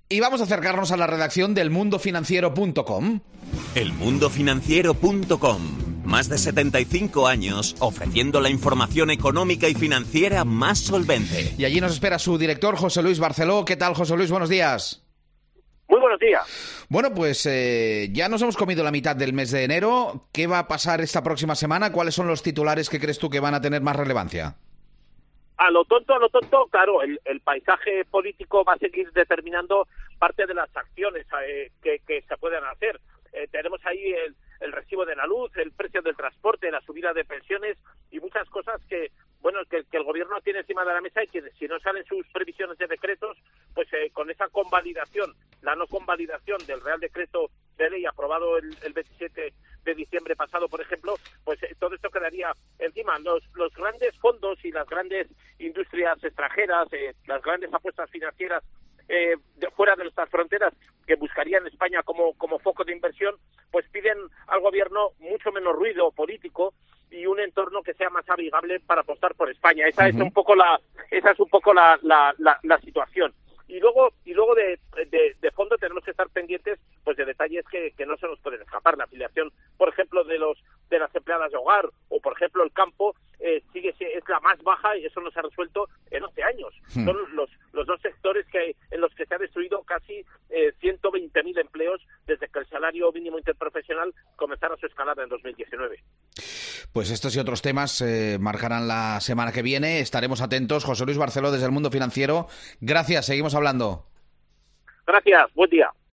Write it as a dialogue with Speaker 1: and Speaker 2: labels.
Speaker 1: Y vamos a acercarnos a la redacción del mundofinanciero.com.
Speaker 2: Elmundofinanciero.com. Más de 75 años ofreciendo la información económica y financiera más solvente.
Speaker 1: Y allí nos espera su director, José Luis Barceló. ¿Qué tal, José Luis? Buenos días.
Speaker 3: Muy buenos días.
Speaker 1: Bueno, pues ya nos hemos comido la mitad del mes de enero. ¿Qué va a pasar esta próxima semana? ¿Cuáles son los titulares que crees tú que van a tener más relevancia?
Speaker 3: A lo tonto, claro, el paisaje político va a seguir determinando parte de las acciones que se pueden hacer. Tenemos ahí el recibo de la luz, el precio del transporte, la subida de pensiones y muchas cosas que el gobierno tiene encima de la mesa y que si no salen sus previsiones de decretos, pues con esa convalidación, la no convalidación del Real Decreto de Ley aprobado el 27 de diciembre pasado, por ejemplo, pues todo esto quedaría encima. Los grandes fondos y las grandes industrias extranjeras, las grandes apuestas financieras fuera de nuestras fronteras que buscarían España como foco de inversión, pues piden al gobierno mucho menos ruido político y un entorno que sea más amigable para apostar por España. Esa es un poco la situación. Y luego de fondo tenemos que estar pendientes pues de detalles que no se nos pueden escapar. La afiliación, por ejemplo, de las empleadas de hogar o, por ejemplo, el campo es la más baja y eso no se ha resuelto en 11 años. Son los dos sectores en los que se ha destruido casi 120.000 empleos desde que el salario mínimo interprofesional comenzara su escalada en 2019.
Speaker 1: Pues estos y otros temas marcarán la semana que viene. Estaremos atentos. José Luis Barceló, desde El Mundo Financiero. Gracias, seguimos hablando.
Speaker 3: Gracias, buen día.